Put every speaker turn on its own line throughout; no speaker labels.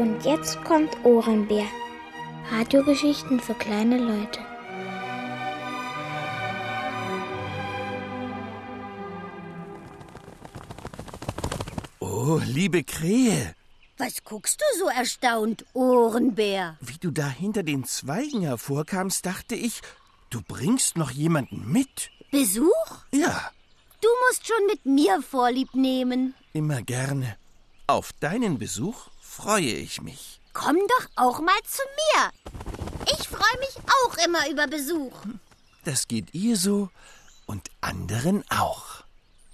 Und jetzt kommt Ohrenbär. Radiogeschichten für kleine Leute.
Oh, liebe Krähe.
Was guckst du so erstaunt, Ohrenbär?
Wie du da hinter den Zweigen hervorkamst, dachte ich, du bringst noch jemanden mit.
Besuch?
Ja.
Du musst schon mit mir Vorlieb nehmen.
Immer gerne. Auf deinen Besuch freue ich mich.
Komm doch auch mal zu mir. Ich freue mich auch immer über Besuch.
Das geht ihr so und anderen auch.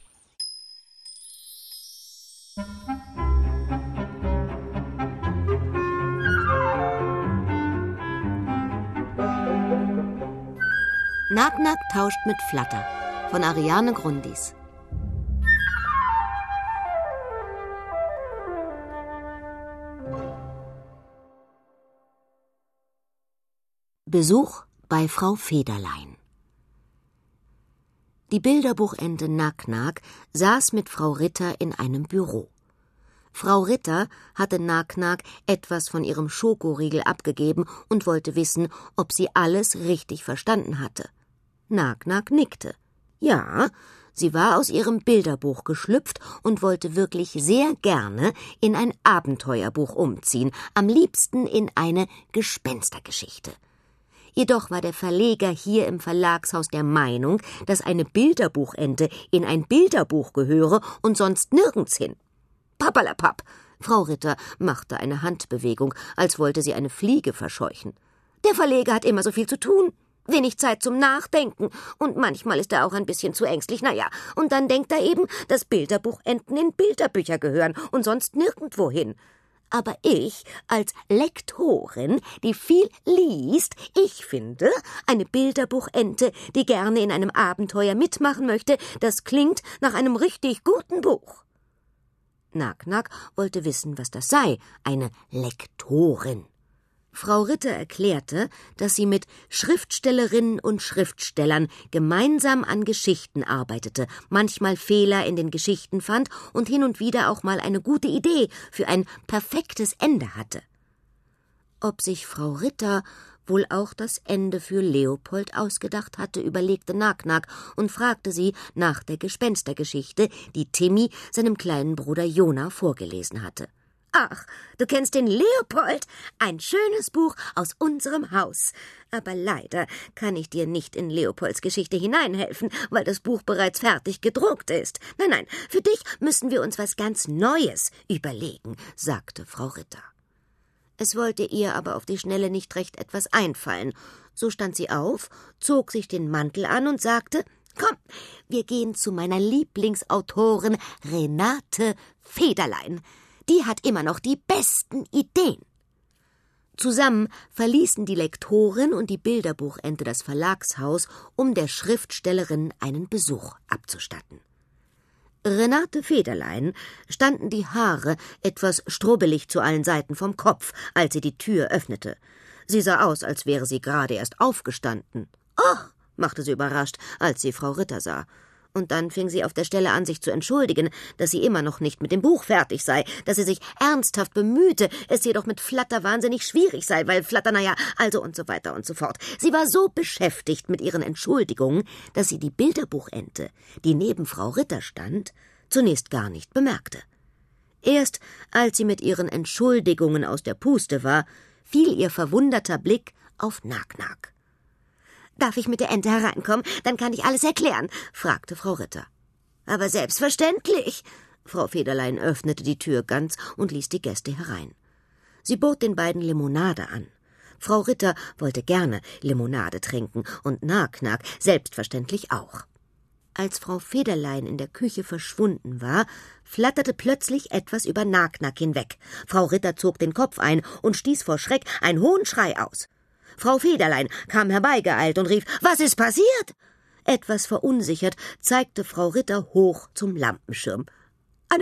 Nack-Nack tauscht mit Flatter von Ariane Grundis. Besuch bei Frau Federlein. Die Bilderbuchente Nack-Nack saß mit Frau Ritter in einem Büro. Frau Ritter hatte Nack-Nack etwas von ihrem Schokoriegel abgegeben und wollte wissen, ob sie alles richtig verstanden hatte. Nack-Nack nickte. Ja, sie war aus ihrem Bilderbuch geschlüpft und wollte wirklich sehr gerne in ein Abenteuerbuch umziehen, am liebsten in eine Gespenstergeschichte. Jedoch war der Verleger hier im Verlagshaus der Meinung, dass eine Bilderbuchente in ein Bilderbuch gehöre und sonst nirgends hin. Papperlapapp! Frau Ritter machte eine Handbewegung, als wollte sie eine Fliege verscheuchen. Der Verleger hat immer so viel zu tun. Wenig Zeit zum Nachdenken. Und manchmal ist er auch ein bisschen zu ängstlich. Naja, und dann denkt er eben, dass Bilderbuchenten in Bilderbücher gehören und sonst nirgendwo hin. Aber ich, als Lektorin, die viel liest, ich finde, eine Bilderbuchente, die gerne in einem Abenteuer mitmachen möchte, das klingt nach einem richtig guten Buch. Nack-Nack wollte wissen, was das sei, eine Lektorin. Frau Ritter erklärte, dass sie mit Schriftstellerinnen und Schriftstellern gemeinsam an Geschichten arbeitete, manchmal Fehler in den Geschichten fand und hin und wieder auch mal eine gute Idee für ein perfektes Ende hatte. Ob sich Frau Ritter wohl auch das Ende für Leopold ausgedacht hatte, überlegte Nack-Nack und fragte sie nach der Gespenstergeschichte, die Timmy seinem kleinen Bruder Jona vorgelesen hatte. »Ach, du kennst den Leopold? Ein schönes Buch aus unserem Haus. Aber leider kann ich dir nicht in Leopolds Geschichte hineinhelfen, weil das Buch bereits fertig gedruckt ist. Nein, für dich müssen wir uns was ganz Neues überlegen«, sagte Frau Ritter. Es wollte ihr aber auf die Schnelle nicht recht etwas einfallen. So stand sie auf, zog sich den Mantel an und sagte, »Komm, wir gehen zu meiner Lieblingsautorin Renate Federlein. Die hat immer noch die besten Ideen.« Zusammen verließen die Lektorin und die Bilderbuchente das Verlagshaus, um der Schriftstellerin einen Besuch abzustatten. Renate Federlein standen die Haare etwas strubbelig zu allen Seiten vom Kopf, als sie die Tür öffnete. Sie sah aus, als wäre sie gerade erst aufgestanden. »Oh«, machte sie überrascht, als sie Frau Ritter sah. Und dann fing sie auf der Stelle an, sich zu entschuldigen, dass sie immer noch nicht mit dem Buch fertig sei, dass sie sich ernsthaft bemühte, es jedoch mit Flatter wahnsinnig schwierig sei, weil Flatter, also und so weiter und so fort. Sie war so beschäftigt mit ihren Entschuldigungen, dass sie die Bilderbuchente, die neben Frau Ritter stand, zunächst gar nicht bemerkte. Erst als sie mit ihren Entschuldigungen aus der Puste war, fiel ihr verwunderter Blick auf Nack-Nack. »Darf ich mit der Ente hereinkommen? Dann kann ich alles erklären«, fragte Frau Ritter. »Aber selbstverständlich.« Frau Federlein öffnete die Tür ganz und ließ die Gäste herein. Sie bot den beiden Limonade an. Frau Ritter wollte gerne Limonade trinken und Nack-Nack selbstverständlich auch. Als Frau Federlein in der Küche verschwunden war, flatterte plötzlich etwas über Nack-Nack hinweg. Frau Ritter zog den Kopf ein und stieß vor Schreck einen hohen Schrei aus. Frau Federlein kam herbeigeeilt und rief, »Was ist passiert?« Etwas verunsichert zeigte Frau Ritter hoch zum Lampenschirm. »Eine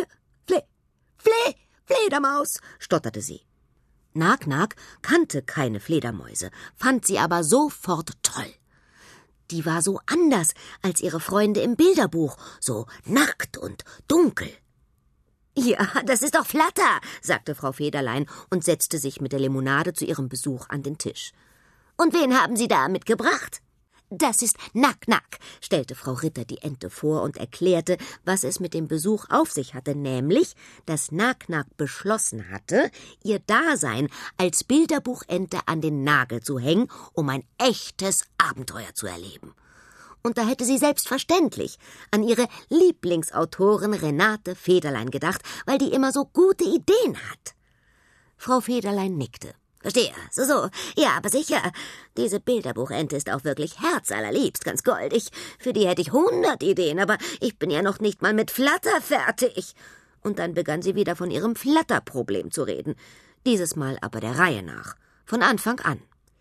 Fledermaus«, stotterte sie. Nack-Nack kannte keine Fledermäuse, fand sie aber sofort toll. Die war so anders als ihre Freunde im Bilderbuch, so nackt und dunkel. »Ja, das ist doch Flatter«, sagte Frau Federlein und setzte sich mit der Limonade zu ihrem Besuch an den Tisch. »Und wen haben Sie da mitgebracht?« »Das ist Nack-Nack«, stellte Frau Ritter die Ente vor und erklärte, was es mit dem Besuch auf sich hatte, nämlich, dass Nack-Nack beschlossen hatte, ihr Dasein als Bilderbuchente an den Nagel zu hängen, um ein echtes Abenteuer zu erleben. Und da hätte sie selbstverständlich an ihre Lieblingsautorin Renate Federlein gedacht, weil die immer so gute Ideen hat. Frau Federlein nickte. »Verstehe, so, ja, aber sicher. Diese Bilderbuchente ist auch wirklich herzallerliebst, ganz goldig. Für die hätte ich 100 Ideen, aber ich bin ja noch nicht mal mit Flatter fertig.« Und dann begann sie wieder von ihrem Flatterproblem zu reden. Dieses Mal aber der Reihe nach, von Anfang an.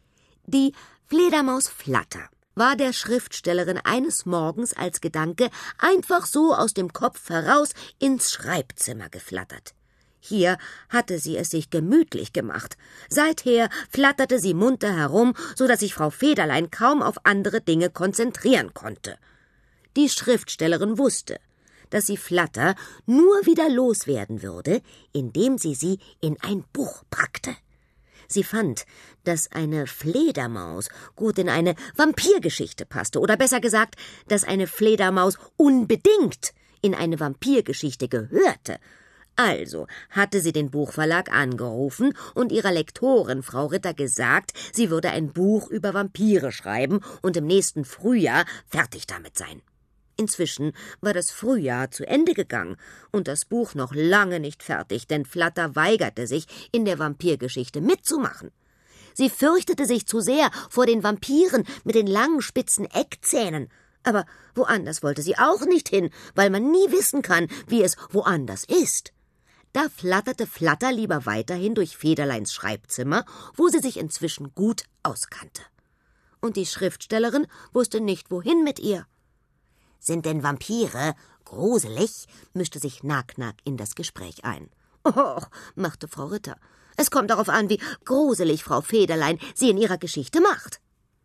Die Fledermaus Flatter war der Schriftstellerin eines Morgens als Gedanke einfach so aus dem Kopf heraus ins Schreibzimmer geflattert. Hier hatte sie es sich gemütlich gemacht. Seither flatterte sie munter herum, so dass sich Frau Federlein kaum auf andere Dinge konzentrieren konnte. Die Schriftstellerin wusste, dass sie Flatter nur wieder loswerden würde, indem sie in ein Buch packte. Sie fand, dass eine Fledermaus gut in eine Vampirgeschichte passte, oder besser gesagt, dass eine Fledermaus unbedingt in eine Vampirgeschichte gehörte. Also hatte sie den Buchverlag angerufen und ihrer Lektorin Frau Ritter gesagt, sie würde ein Buch über Vampire schreiben und im nächsten Frühjahr fertig damit sein. Inzwischen war das Frühjahr zu Ende gegangen und das Buch noch lange nicht fertig, denn Flatter weigerte sich, in der Vampirgeschichte mitzumachen. Sie fürchtete sich zu sehr vor den Vampiren mit den langen, spitzen Eckzähnen. Aber woanders wollte sie auch nicht hin, weil man nie wissen kann, wie es woanders ist. Da flatterte Flatter lieber weiterhin durch Federleins Schreibzimmer, wo sie sich inzwischen gut auskannte. Und die Schriftstellerin wusste nicht, wohin mit ihr. »Sind denn Vampire gruselig?« mischte sich Nack-Nack in das Gespräch ein. »Och«, machte Frau Ritter, »es kommt darauf an, wie gruselig Frau Federlein sie in ihrer Geschichte macht.«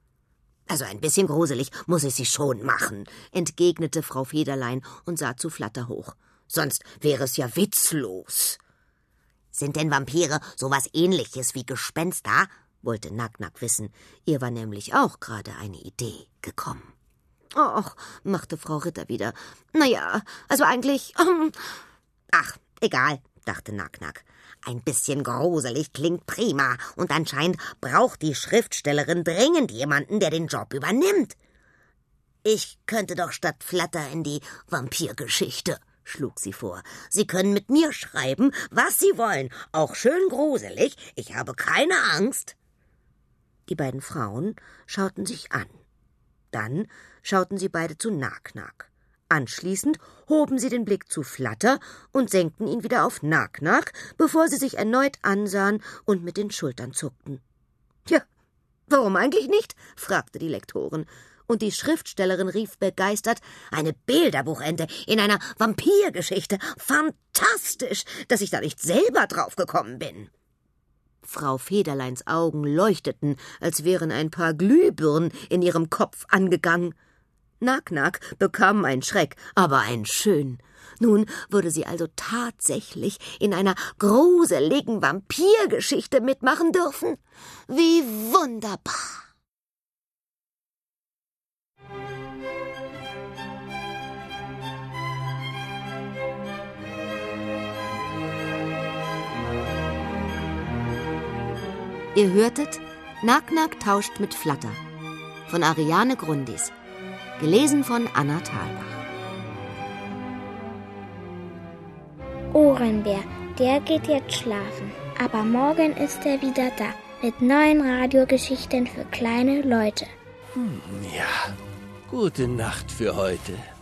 »Also ein bisschen gruselig muss ich sie schon machen«, entgegnete Frau Federlein und sah zu Flatter hoch. »Sonst wäre es ja witzlos.« »Sind denn Vampire sowas Ähnliches wie Gespenster?« wollte Nack-Nack wissen. Ihr war nämlich auch gerade eine Idee gekommen. »Och«, machte Frau Ritter wieder, »naja, also eigentlich, ach, egal«, dachte Nack-Nack. »Ein bisschen gruselig klingt prima, und anscheinend braucht die Schriftstellerin dringend jemanden, der den Job übernimmt. Ich könnte doch statt Flatter in die Vampirgeschichte«, schlug sie vor. »Sie können mit mir schreiben, was Sie wollen, auch schön gruselig, ich habe keine Angst.« Die beiden Frauen schauten sich an. Dann schauten sie beide zu Nack-Nack. Anschließend hoben sie den Blick zu Flatter und senkten ihn wieder auf Nack-Nack, bevor sie sich erneut ansahen und mit den Schultern zuckten. »Tja, warum eigentlich nicht?« fragte die Lektorin. Und die Schriftstellerin rief begeistert, »Eine Bilderbuchente in einer Vampirgeschichte! Fantastisch, dass ich da nicht selber drauf gekommen bin!« Frau Federleins Augen leuchteten, als wären ein paar Glühbirnen in ihrem Kopf angegangen. Nack-Nack bekam einen Schreck, aber einen schönen. Nun würde sie also tatsächlich in einer gruseligen Vampirgeschichte mitmachen dürfen. Wie wunderbar! Ihr hörtet Nack-Nack tauscht mit Flatter von Ariane Grundis, gelesen von Anna Thalbach.
Ohrenbär, der geht jetzt schlafen, aber morgen ist er wieder da mit neuen Radiogeschichten für kleine Leute.
Ja, gute Nacht für heute.